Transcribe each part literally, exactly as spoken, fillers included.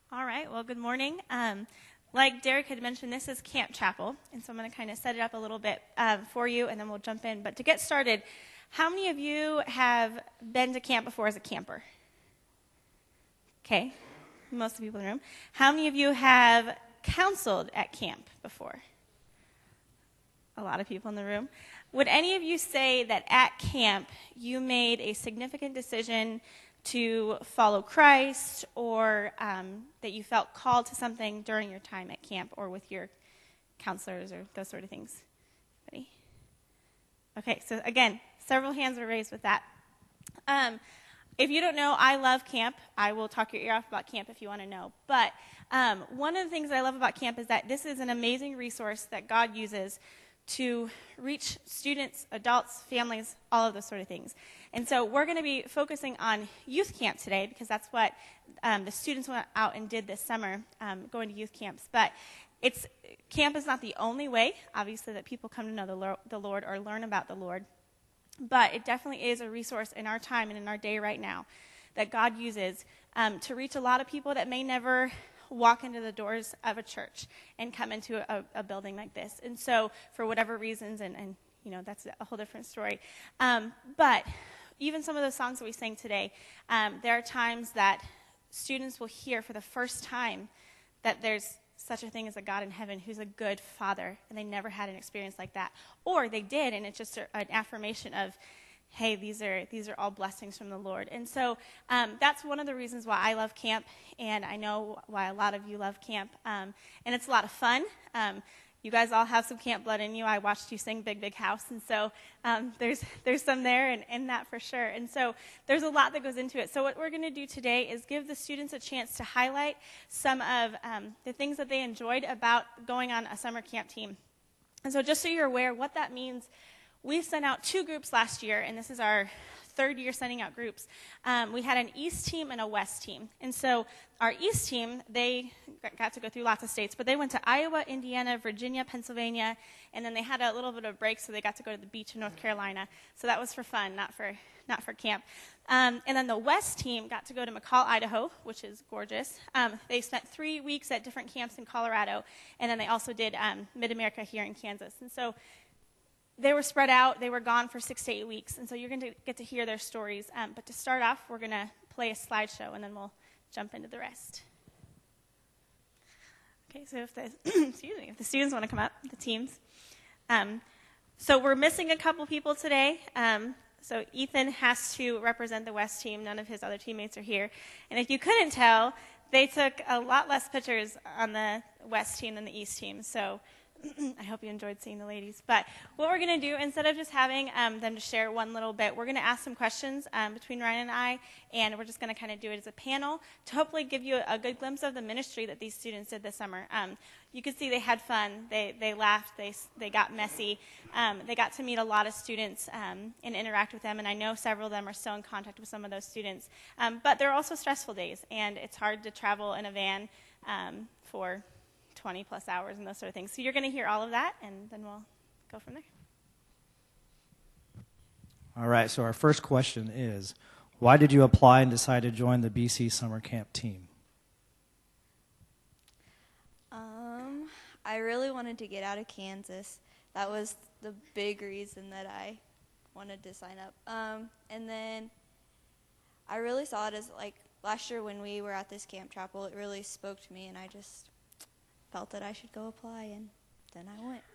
All right, well, good morning. Um, like Derek had mentioned, this is Camp Chapel, and so I'm going to kind of set it up a little bit uh, for you, and then we'll jump in. But to get started, how many of you have been to camp before as a camper? Okay, most of the people in the room. How many of you have counseled at camp before? A lot of people in the room. Would any of you say that at camp you made a significant decision to follow Christ, or um, that you felt called to something during your time at camp or with your counselors or those sort of things? Anybody? Okay, so again, several hands were raised with that. Um, if you don't know, I love camp. I will talk your ear off about camp if you want to know. But um, one of the things I love about camp is that this is an amazing resource that God uses to reach students, adults, families, all of those sort of things. And so we're going to be focusing on youth camp today because that's what um, the students went out and did this summer, um, going to youth camps. But it's camp is not the only way, obviously, that people come to know the Lord, the Lord or learn about the Lord. But it definitely is a resource in our time and in our day right now that God uses um, to reach a lot of people that may never walk into the doors of a church and come into a, a building like this. And so for whatever reasons, and, and you know, that's a whole different story. Um, but even some of those songs that we sang today, um, there are times that students will hear for the first time that there's such a thing as a God in heaven who's a good father, and they never had an experience like that. Or they did, and it's just a, an affirmation of, hey, these are these are all blessings from the Lord. And so um, that's one of the reasons why I love camp, and I know why a lot of you love camp. Um, and it's a lot of fun. Um, you guys all have some camp blood in you. I watched you sing Big, Big House, and so um, there's there's some there and in that for sure. And so there's a lot that goes into it. So what we're going to do today is give the students a chance to highlight some of um, the things that they enjoyed about going on a summer camp team. And so just so you're aware what that means, we sent out two groups last year, and this is our third year sending out groups. Um, we had an East team and a West team. And so our East team, they got to go through lots of states, but they went to Iowa, Indiana, Virginia, Pennsylvania, and then they had a little bit of a break, so they got to go to the beach in North Carolina. So that was for fun, not for not for camp. Um, and then the West team got to go to McCall, Idaho, which is gorgeous. Um, they spent three weeks at different camps in Colorado, and then they also did um, Mid-America here in Kansas. And so they were spread out. They were gone for six to eight weeks, and so you're going to get to hear their stories. Um, but to start off, we're going to play a slideshow, and then we'll jump into the rest. Okay, so if the excuse me, if the students want to come up, the teams. Um, so we're missing a couple people today. Um, so Ethan has to represent the West team. None of his other teammates are here. And if you couldn't tell, they took a lot less pictures on the West team than the East team. So I hope you enjoyed seeing the ladies. But what we're going to do, instead of just having um, them to share one little bit, we're going to ask some questions um, between Ryan and I, and we're just going to kind of do it as a panel to hopefully give you a, a good glimpse of the ministry that these students did this summer. Um, you could see they had fun. They they laughed. They they got messy. Um, they got to meet a lot of students um, and interact with them, and I know several of them are still in contact with some of those students. Um, but there are also stressful days, and it's hard to travel in a van um, for twenty plus hours and those sort of things. So you're going to hear all of that, and then we'll go from there. All right, so our first question is, why did you apply and decide to join the B C Summer Camp team? Um, I really wanted to get out of Kansas. That was the big reason that I wanted to sign up. Um, and then I really saw it as, like, last year when we were at this Camp Chapel, it really spoke to me, and I just felt that I should go apply, and then I went.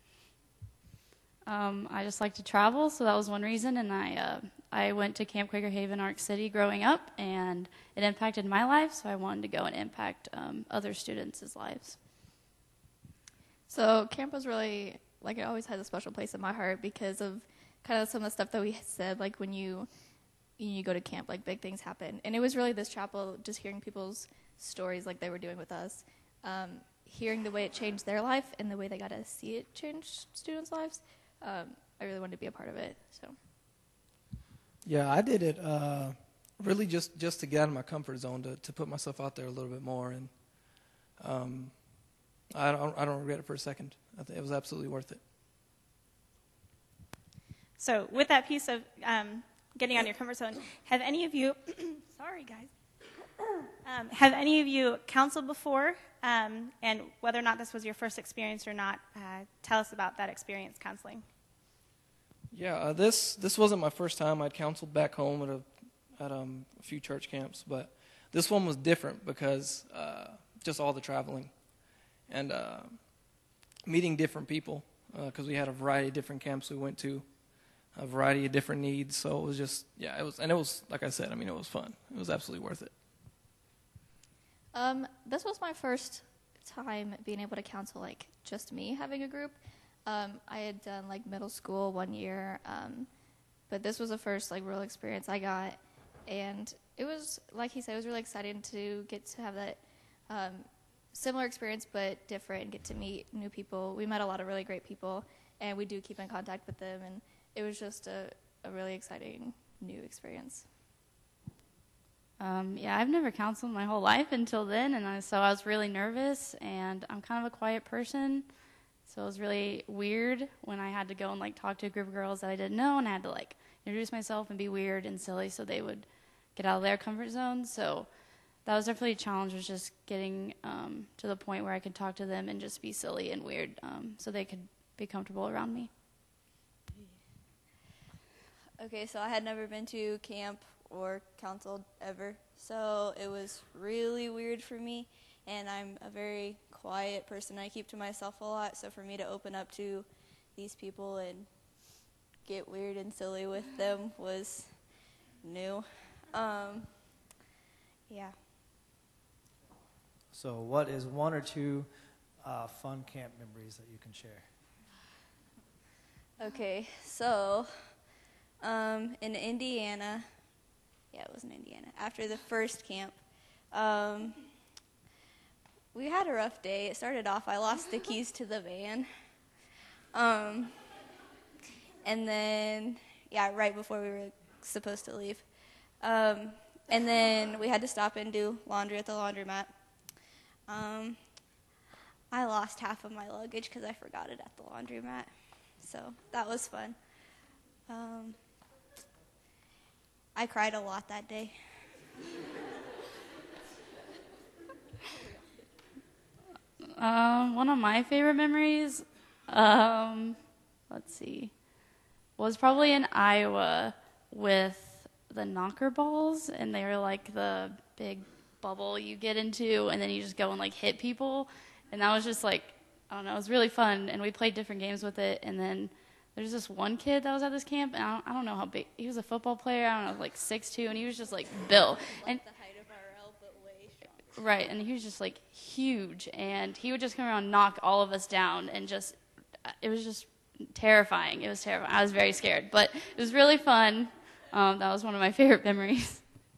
Um, I just like to travel, so that was one reason, and I uh, I went to Camp Quaker Haven, Ark City growing up, and it impacted my life, so I wanted to go and impact um, other students' lives. So camp was really, like, it always has a special place in my heart because of kind of some of the stuff that we said, like when you you go to camp, like big things happen. And it was really this chapel, just hearing people's stories like they were doing with us, um, hearing the way it changed their life and the way they got to see it change students' lives. Um, I really wanted to be a part of it. So, yeah, I did it uh, really just, just to get out of my comfort zone, to, to put myself out there a little bit more, and um, I don't I don't regret it for a second. I think it was absolutely worth it. So with that piece of um, getting out of your comfort zone, have any of you? sorry, guys. Um, have any of you counseled before? Um, and whether or not this was your first experience or not, uh, tell us about that experience counseling. Yeah, uh, this this wasn't my first time. I'd counseled back home at a at um, a few church camps, but this one was different because uh, just all the traveling and uh, meeting different people because uh, we had a variety of different camps we went to, a variety of different needs. So it was just yeah, it was and it was like I said. I mean, it was fun. It was absolutely worth it. Um, this was my first time being able to counsel like just me having a group. Um, I had done like middle school one year, um, but this was the first like real experience I got, and it was like he said, it was really exciting to get to have that um, similar experience but different and get to meet new people. We met a lot of really great people, and we do keep in contact with them, and it was just a, a really exciting new experience. Um, yeah, I've never counseled my whole life until then, and I, so I was really nervous, and I'm kind of a quiet person. So it was really weird when I had to go and like talk to a group of girls that I didn't know, and I had to like introduce myself and be weird and silly so they would get out of their comfort zone. So that was definitely a challenge, was just getting um, to the point where I could talk to them and just be silly and weird um, so they could be comfortable around me. Okay, so I had never been to camp or counseled ever, so it was really weird for me. And I'm a very quiet person. I keep to myself a lot, so for me to open up to these people and get weird and silly with them was new. Um, yeah. So what is one or two uh, fun camp memories that you can share? Okay, so um, in Indiana, yeah, it was in Indiana, after the first camp, um, we had a rough day. It started off, I lost the keys to the van. Um, and then, yeah, right before we were supposed to leave. Um, and then we had to stop and do laundry at the laundromat. Um, I lost half of my luggage because I forgot it at the laundromat. So that was fun. Um, I cried a lot that day. Um, one of my favorite memories, um, let's see, was probably in Iowa with the knocker balls, and they were like the big bubble you get into, and then you just go and like hit people, and that was just like, I don't know, it was really fun, and we played different games with it, and then there's this one kid that was at this camp, and I don't, I don't know how big, he was a football player, I don't know, like six two, and he was just like built. And right, and he was just like huge, and he would just come around and knock all of us down, and just, it was just terrifying. It was terrifying. I was very scared, but it was really fun. Um, that was one of my favorite memories.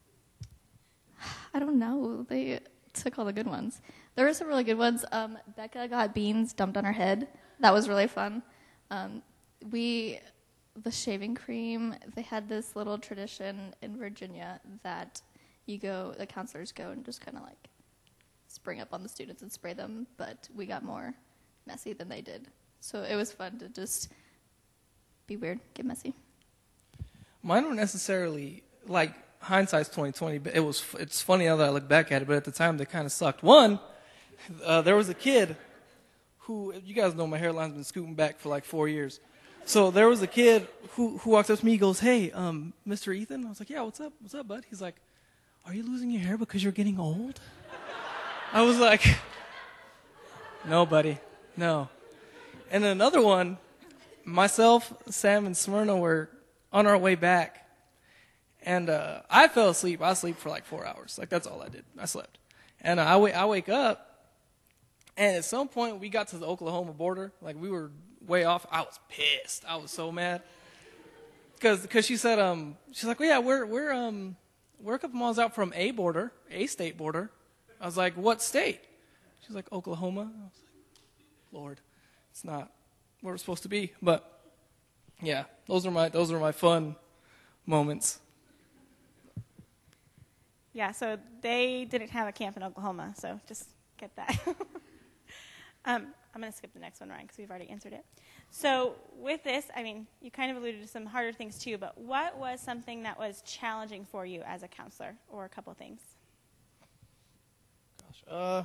I don't know. They took all the good ones. There were some really good ones. Um, Becca got beans dumped on her head. That was really fun. Um, we, the shaving cream, they had this little tradition in Virginia that you go, the counselors go and just kind of like spring up on the students and spray them, but we got more messy than they did. So it was fun to just be weird, get messy. Mine weren't necessarily, like, hindsight's twenty twenty, but it was, it's funny now that I look back at it, but at the time they kind of sucked. One, uh, there was a kid who, you guys know my hairline's been scooting back for like four years. So there was a kid who, who walked up to me, he goes, "Hey, um, Mister Ethan?" I was like, "Yeah, what's up? What's up, bud?" He's like, "Are you losing your hair because you're getting old?" I was like, "No, buddy, no." And then another one, myself, Sam, and Smyrna were on our way back, and uh, I fell asleep. I sleep for like four hours. Like, that's all I did. I slept. And uh, I, w- I wake up, and at some point we got to the Oklahoma border. Like, we were way off. I was pissed. I was so mad. Because because she said, um, she's like, "Well, yeah, we're, we're, um, we're a couple miles out from a border, a state border." I was like, "What state?" She's like, "Oklahoma." I was like, Lord, it's not where we're supposed to be. But yeah, those are my those are my fun moments. Yeah, so they didn't have a camp in Oklahoma, so just get that. um, I'm going to skip the next one, Ryan, because we've already answered it. So with this, I mean, you kind of alluded to some harder things too, but what was something that was challenging for you as a counselor, or a couple of things? gosh. Uh,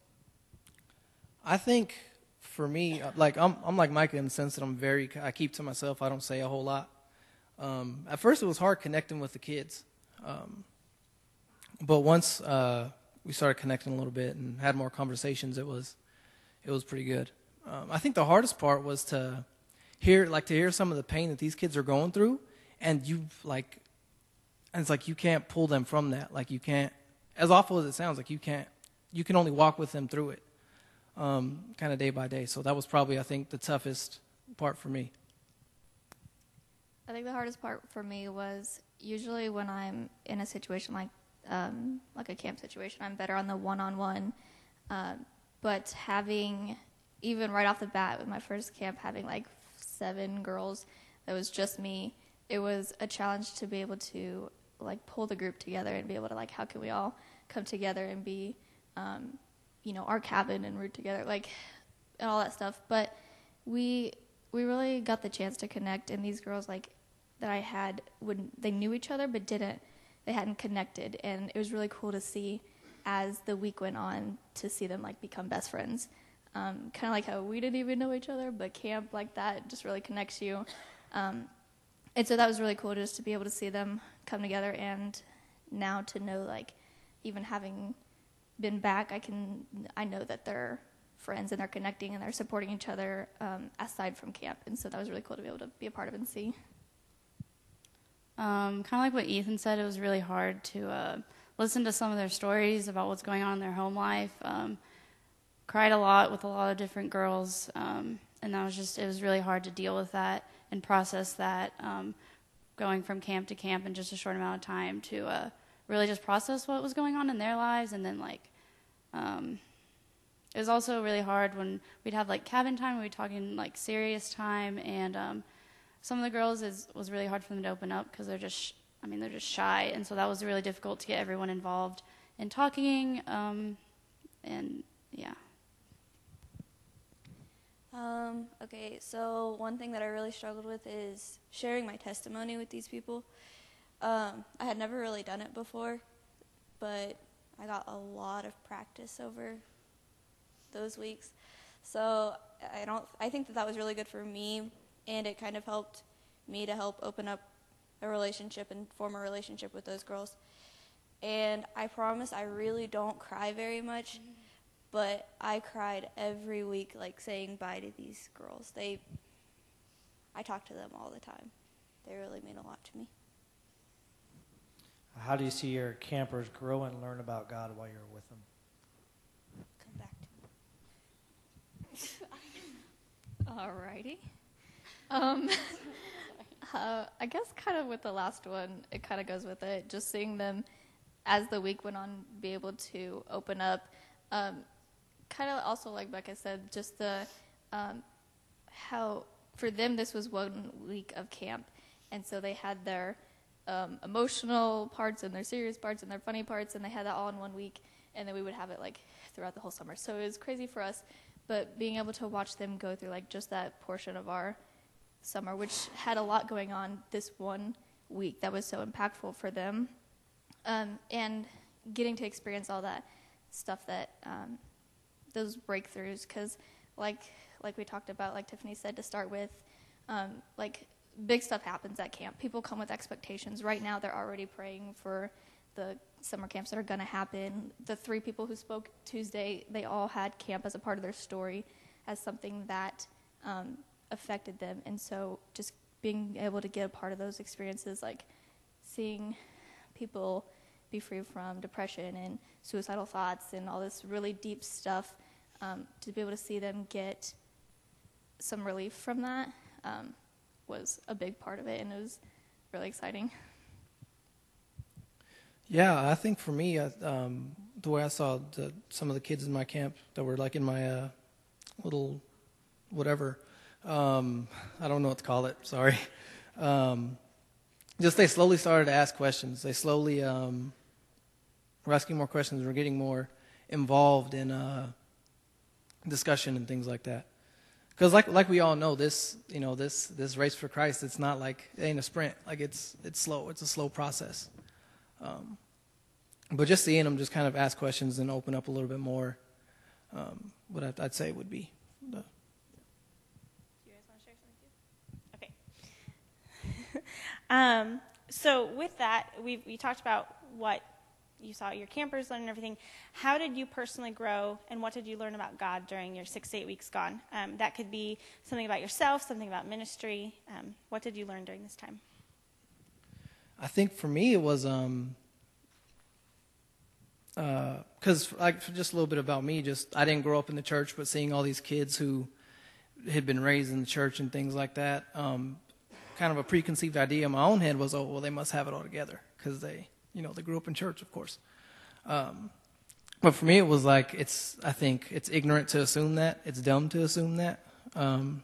I think for me, uh, like I'm, I'm like Micah in the sense that I'm very, I keep to myself. I don't say a whole lot. Um, at first, it was hard connecting with the kids, um, but once uh, we started connecting a little bit and had more conversations, it was, it was pretty good. Um, I think the hardest part was to hear, like, to hear some of the pain that these kids are going through, and you like, and it's like you can't pull them from that. Like you can't, as awful as it sounds, like you can't, you can only walk with them through it, um, kind of day by day. So that was probably, I think, the toughest part for me. I think the hardest part for me was usually when I'm in a situation like um, like a camp situation, I'm better on the one-on-one. Uh, but having, even right off the bat with my first camp, having like seven girls, that was just me, it was a challenge to be able to like pull the group together and be able to like, how can we all come together and be, um, you know, our cabin and root together, like, and all that stuff. But we we really got the chance to connect, and these girls like that I had, when they knew each other but didn't, they hadn't connected, and it was really cool to see as the week went on to see them like become best friends. Um, kind of like how we didn't even know each other, but camp like that just really connects you. Um, and so that was really cool just to be able to see them come together, and now to know like even having been back, I can I know that they're friends and they're connecting and they're supporting each other um, aside from camp, and so that was really cool to be able to be a part of and see. Um, kind of like what Ethan said, it was really hard to uh, listen to some of their stories about what's going on in their home life. Um, cried a lot with a lot of different girls, um, and that was just, it was really hard to deal with that and process that, um, going from camp to camp in just a short amount of time, to uh, really just process what was going on in their lives. And then like, um, it was also really hard when we'd have like cabin time, we'd talking like serious time, and um, some of the girls is, was really hard for them to open up because they're just, I mean, they're just shy. And so that was really difficult to get everyone involved in talking. Um, and yeah. Um, okay, so one thing that I really struggled with is sharing my testimony with these people. Um, I had never really done it before, but I got a lot of practice over those weeks. So I don't, I think that that was really good for me, and it kind of helped me to help open up a relationship and form a relationship with those girls. And I promise I really don't cry very much, but I cried every week, like saying bye to these girls. They, I talk to them all the time. They really mean a lot to me. How do you see your campers grow and learn about God while you're with them? Come back to me. Alrighty. Um, uh, I guess kind of with the last one, it kind of goes with it. Just seeing them as the week went on, be able to open up. Um, kind of also, like Becca said, just the um, how for them this was one week of camp, and so they had their um, emotional parts and their serious parts and their funny parts, and they had that all in one week, and then we would have it like throughout the whole summer. So it was crazy for us, but being able to watch them go through like just that portion of our summer, which had a lot going on this one week that was so impactful for them, um, and getting to experience all that stuff, that um, those breakthroughs, because like like we talked about, like Tiffany said to start with, um, like big stuff happens at camp. People come with expectations. Right now they're already praying for the summer camps that are going to happen. The three people who spoke Tuesday, they all had camp as a part of their story, as something that um, affected them. And so just being able to get a part of those experiences, like seeing people be free from depression and suicidal thoughts and all this really deep stuff, um, to be able to see them get some relief from that um, was a big part of it, and it was really exciting. Yeah, I think for me, I, um, the way I saw the, some of the kids in my camp that were like in my uh, little whatever, um, I don't know what to call it, sorry. Um, just they slowly started to ask questions. They slowly um, were asking more questions. We're getting more involved in uh, discussion and things like that. Because like like we all know, this you know this this race for Christ, it's not like it ain't a sprint. Like it's it's slow. It's a slow process. Um, but just seeing them just kind of ask questions and open up a little bit more, um, what I'd, I'd say would be the. Do you guys want to share something too? Okay. um, so with that, we we talked about what you saw your campers learn and everything. How did you personally grow, and what did you learn about God during your six to eight weeks gone? Um, that could be something about yourself, something about ministry. Um, what did you learn during this time? I think for me it was um because like just a little bit about me. Just I didn't grow up in the church, but seeing all these kids who had been raised in the church and things like that, um, kind of a preconceived idea in my own head was, oh well, they must have it all together because they. You know, they grew up in church, of course. Um, but for me, it was like, it's, I think it's ignorant to assume that. It's dumb to assume that. Um,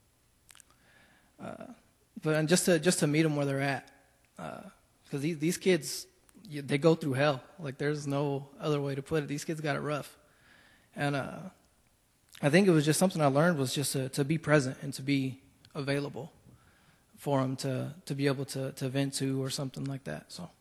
uh, but and just to, just to meet them where they're at. Because uh, these, these kids, you, they go through hell. Like, there's no other way to put it. These kids got it rough. And uh, I think it was just something I learned was just to, to be present and to be available for them to, to be able to, to vent to or something like that, so.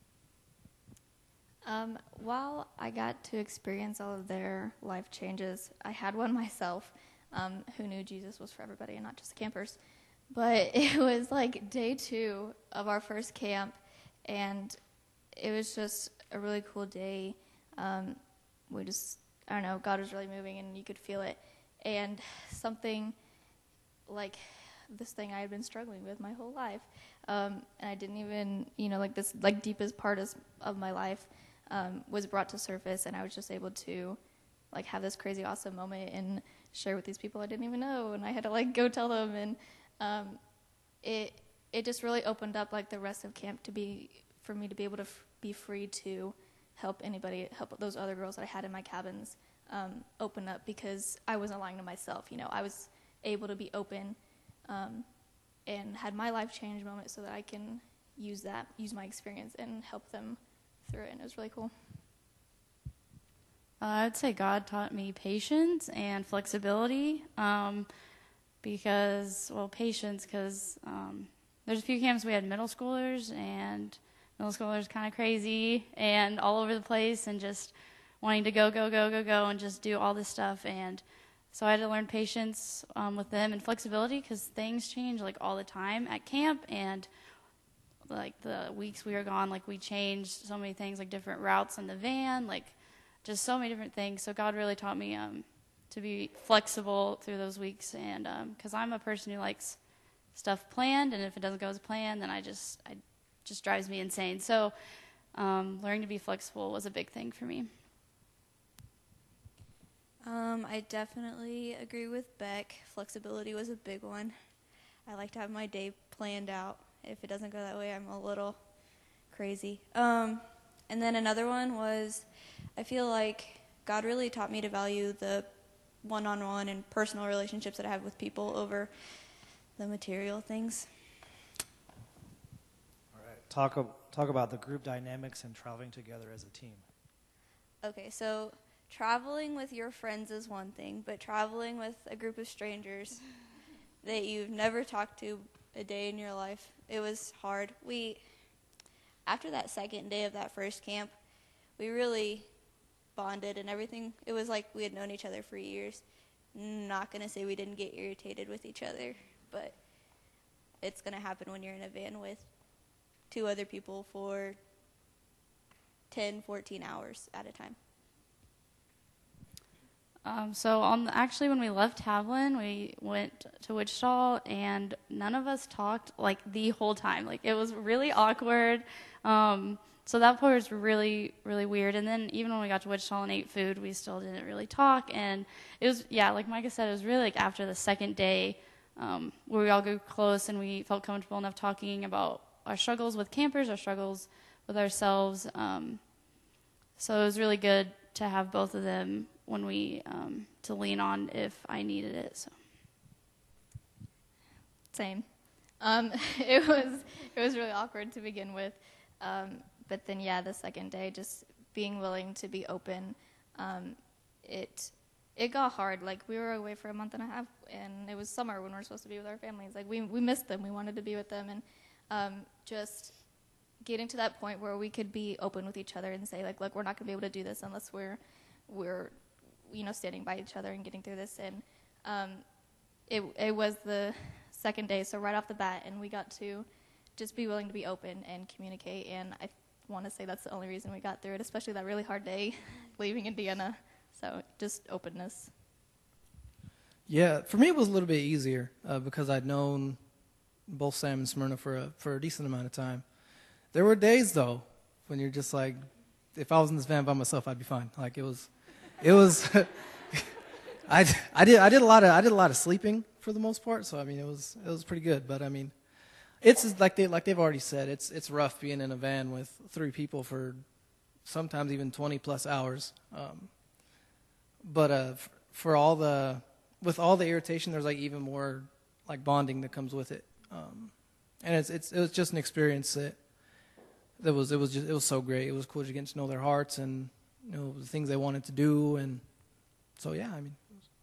Um, while I got to experience all of their life changes, I had one myself um, who knew Jesus was for everybody and not just the campers. But it was like day two of our first camp, and it was just a really cool day. Um, we just, I don't know, God was really moving, and you could feel it. And something like this thing I had been struggling with my whole life, um, and I didn't even, you know, like this like deepest part of, of my life, Um, was brought to surface, and I was just able to like have this crazy awesome moment and share with these people I didn't even know, and I had to like go tell them, and um, it it just really opened up like the rest of camp to be for me to be able to f- be free to help anybody, help those other girls that I had in my cabins um, open up, because I wasn't lying to myself. You know, I was able to be open um, and had my life change moment so that I can use that, use my experience and help them through it, and it was really cool. Uh, I'd say God taught me patience and flexibility, um, because, well, patience, because um, there's a few camps we had middle schoolers, and middle schoolers kind of crazy and all over the place and just wanting to go, go, go, go, go, and just do all this stuff. And so I had to learn patience um, with them and flexibility, because things change like all the time at camp, and like the weeks we were gone, like we changed so many things, like different routes in the van, like just so many different things. So God really taught me um, to be flexible through those weeks, and because um, I'm a person who likes stuff planned, and if it doesn't go as planned, then I just, I just drives me insane. So um, learning to be flexible was a big thing for me. Um, I definitely agree with Beck. Flexibility was a big one. I like to have my day planned out. If it doesn't go that way, I'm a little crazy. Um, and then another one was, I feel like God really taught me to value the one-on-one and personal relationships that I have with people over the material things. All right. Talk, talk about the group dynamics and traveling together as a team. Okay, so traveling with your friends is one thing, but traveling with a group of strangers that you've never talked to a day in your life, it was hard. We, after that second day of that first camp, we really bonded and everything. It was like we had known each other for years. Not going to say we didn't get irritated with each other, but it's going to happen when you're in a van with two other people for ten, fourteen hours at a time. Um, so on the, actually when we left Haviland, we went to Wichita, and none of us talked like the whole time. Like it was really awkward. Um, so that part was really, really weird. And then even when we got to Wichita and ate food, we still didn't really talk. And it was, yeah, like Micah said, it was really like after the second day um, where we all grew close and we felt comfortable enough talking about our struggles with campers, our struggles with ourselves. Um, so it was really good to have both of them when we um, to lean on if I needed it. So Same. Um, it was it was really awkward to begin with, um, but then yeah, the second day, just being willing to be open, um, it it got hard. Like we were away for a month and a half, and it was summer when we were supposed to be with our families. Like we we missed them. We wanted to be with them, and um, just getting to that point where we could be open with each other and say, like, look, we're not going to be able to do this unless we're, we're, you know, standing by each other and getting through this. And um, it, it was the second day, so right off the bat, and we got to just be willing to be open and communicate. And I want to say that's the only reason we got through it, especially that really hard day leaving Indiana. So just openness. Yeah, for me it was a little bit easier uh, because I'd known both Sam and Smyrna for a, for a decent amount of time. There were days though when you're just like, if I was in this van by myself, I'd be fine. Like it was, it was. I I did I did a lot of I did a lot of sleeping for the most part. So I mean it was it was pretty good. But I mean, it's like they like they've already said, it's it's rough being in a van with three people for sometimes even twenty plus hours. Um, but uh, f- for all the with all the irritation, there's like even more like bonding that comes with it. Um, and it's it's it was just an experience that that was it was just it was so great. It was cool to get to know their hearts and you know the things they wanted to do, and so yeah, I mean.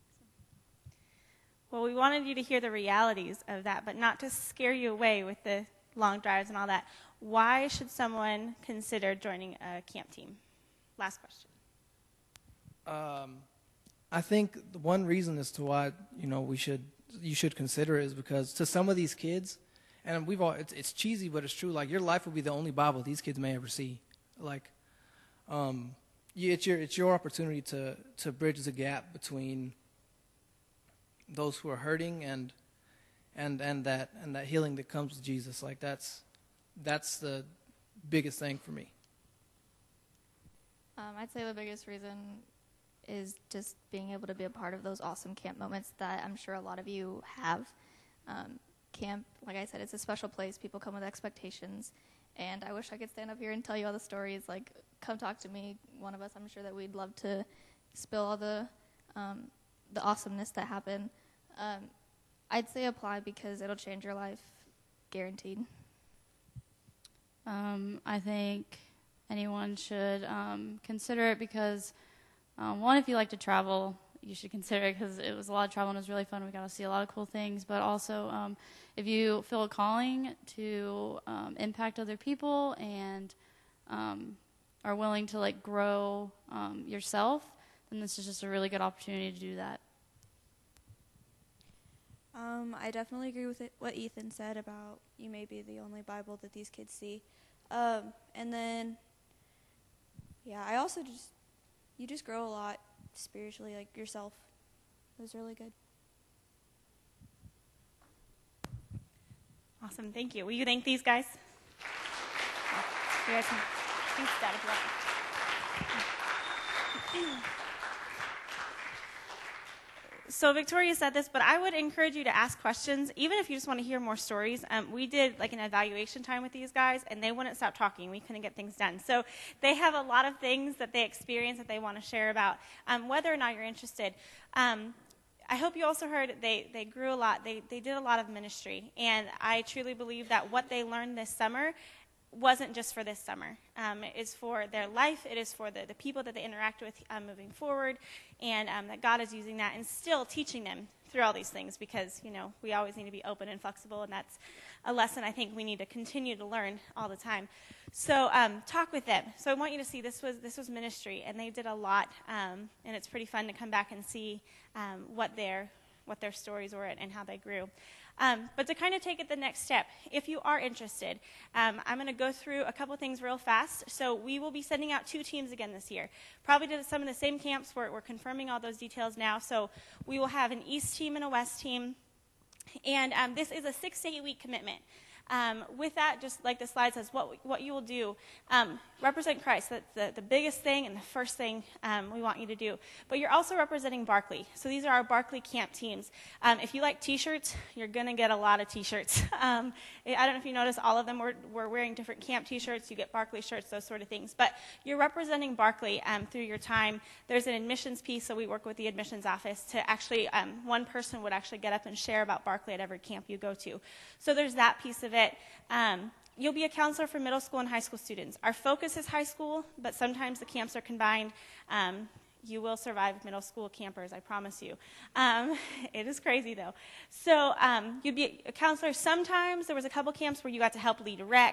Well, we wanted you to hear the realities of that, but not to scare you away with the long drives and all that. Why should someone consider joining a camp team? Last question. Um, I think the one reason as to why you know we should you should consider it is because to some of these kids, and we've all it's, it's cheesy but it's true. Like your life will be the only Bible these kids may ever see. Like, um, yeah, it's your it's your opportunity to to bridge the gap between those who are hurting and and and that and that healing that comes with Jesus. Like that's that's the biggest thing for me. Um, I'd say the biggest reason is just being able to be a part of those awesome camp moments that I'm sure a lot of you have. Um, camp, like I said, it's a special place. People come with expectations. And I wish I could stand up here and tell you all the stories. Like, come talk to me. One of us, I'm sure that we'd love to spill all the um, the awesomeness that happened. Um, I'd say apply because it'll change your life, guaranteed. Um, I think anyone should um, consider it because, um, one, if you like to travel, you should consider it because it was a lot of travel and it was really fun. We got to see a lot of cool things. But also, um, if you feel a calling to um, impact other people and um, are willing to like grow um, yourself, then this is just a really good opportunity to do that. Um, I definitely agree with it, what Ethan said about you may be the only Bible that these kids see. Um, and then, yeah, I also just, you just grow a lot spiritually, like yourself. It was really good. Awesome. Thank you. Will you thank these guys? You guys can thanks, Dad, if you want. So Victoria said this, but I would encourage you to ask questions, even if you just want to hear more stories. Um, we did like an evaluation time with these guys, and they wouldn't stop talking. We couldn't get things done. So they have a lot of things that they experience that they want to share about, um, whether or not you're interested. Um, I hope you also heard they, they grew a lot. They, they did a lot of ministry, and I truly believe that what they learned this summer wasn't just for this summer. Um, it is for their life. It is for the, the people that they interact with um, moving forward, and um, that God is using that and still teaching them through all these things because, you know, we always need to be open and flexible, and that's a lesson I think we need to continue to learn all the time. So um, talk with them. So I want you to see this was this was ministry, and they did a lot, um, and it's pretty fun to come back and see um, what their what their stories were and how they grew. Um, but to kind of take it the next step, if you are interested, um, I'm going to go through a couple things real fast. So we will be sending out two teams again this year, probably to some of the same camps. We're, we're confirming all those details now. So we will have an East team and a West team. And um, this is a six to eight week commitment. Um, with that, just like the slide says, what what you will do, um, represent Christ. That's the, the biggest thing and the first thing um, we want you to do. But you're also representing Barkley. So these are our Barkley camp teams. Um, if you like T-shirts, you're going to get a lot of T-shirts. um, I don't know if you noticed, all of them were, were wearing different camp T-shirts. You get Barkley shirts, those sort of things. But you're representing Barkley um, through your time. There's an admissions piece, so we work with the admissions office to actually, um, one person would actually get up and share about Barkley at every camp you go to. So there's that piece of it. It. Um, you'll be a counselor for middle school and high school students. Our focus is high school, but sometimes the camps are combined. Um, you will survive middle school campers, I promise you. Um, it is crazy, though. So um, you'd be a counselor. Sometimes there was a couple camps where you got to help lead rec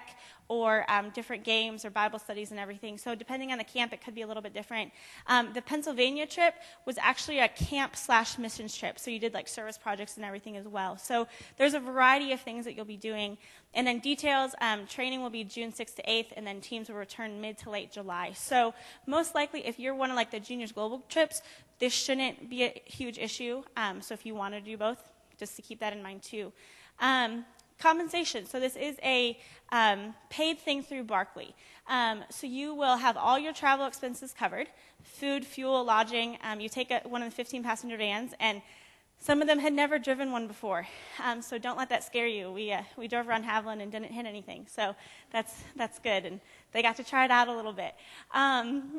or um, different games or Bible studies and everything. So depending on the camp, it could be a little bit different. Um, the Pennsylvania trip was actually a camp slash missions trip. So you did like service projects and everything as well. So there's a variety of things that you'll be doing. And then details, um, training will be June sixth to eighth, and then teams will return mid to late July. So most likely, if you're one of like the juniors global trips, this shouldn't be a huge issue. Um, so if you want to do both, just to keep that in mind too. Um, compensation. So this is a um, paid thing through Barkley. Um, so you will have all your travel expenses covered, food, fuel, lodging. Um, you take a, one of the fifteen passenger vans, and some of them had never driven one before, um, so don't let that scare you. We uh, we drove around Haviland and didn't hit anything, so that's that's good, and they got to try it out a little bit. Um,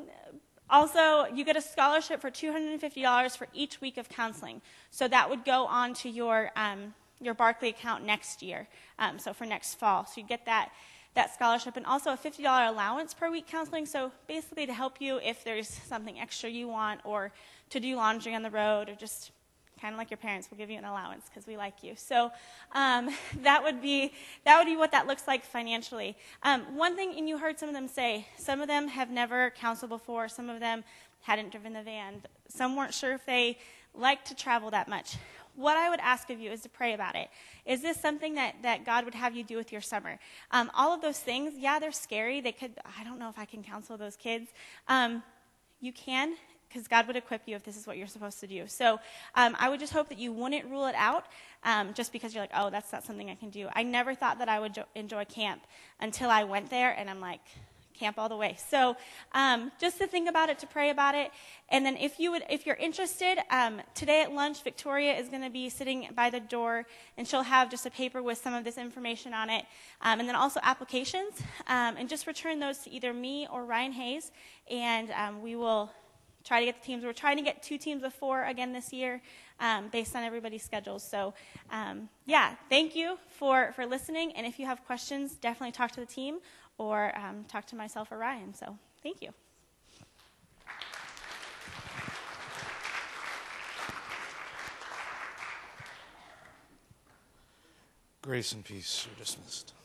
also, you get a scholarship for two hundred fifty dollars for each week of counseling, so that would go on to your um, your Barkley account next year, um, so for next fall. So you get that that scholarship, and also a fifty dollars allowance per week counseling, so basically to help you if there's something extra you want, or to do laundry on the road, or just kind of like your parents will give you an allowance because we like you. So um, that would be that would be what that looks like financially. Um, one thing, and you heard some of them say, some of them have never counseled before. Some of them hadn't driven the van. Some weren't sure if they liked to travel that much. What I would ask of you is to pray about it. Is this something that, that God would have you do with your summer? Um, all of those things, yeah, they're scary. They could, I don't know if I can counsel those kids. Um, you can, because God would equip you if this is what you're supposed to do. So um, I would just hope that you wouldn't rule it out um, just because you're like, oh, that's not something I can do. I never thought that I would jo- enjoy camp until I went there, and I'm like, camp all the way. So um, just to think about it, to pray about it. And then if, you would, if you're interested, um, today at lunch, Victoria is going to be sitting by the door, and she'll have just a paper with some of this information on it. Um, and then also applications. Um, and just return those to either me or Ryan Hayes, and um, we will try to get the teams. We're trying to get two teams of four again this year um, based on everybody's schedules. So, um, yeah, thank you for, for listening. And if you have questions, definitely talk to the team or um, talk to myself or Ryan. So thank you. Grace and peace. You're dismissed.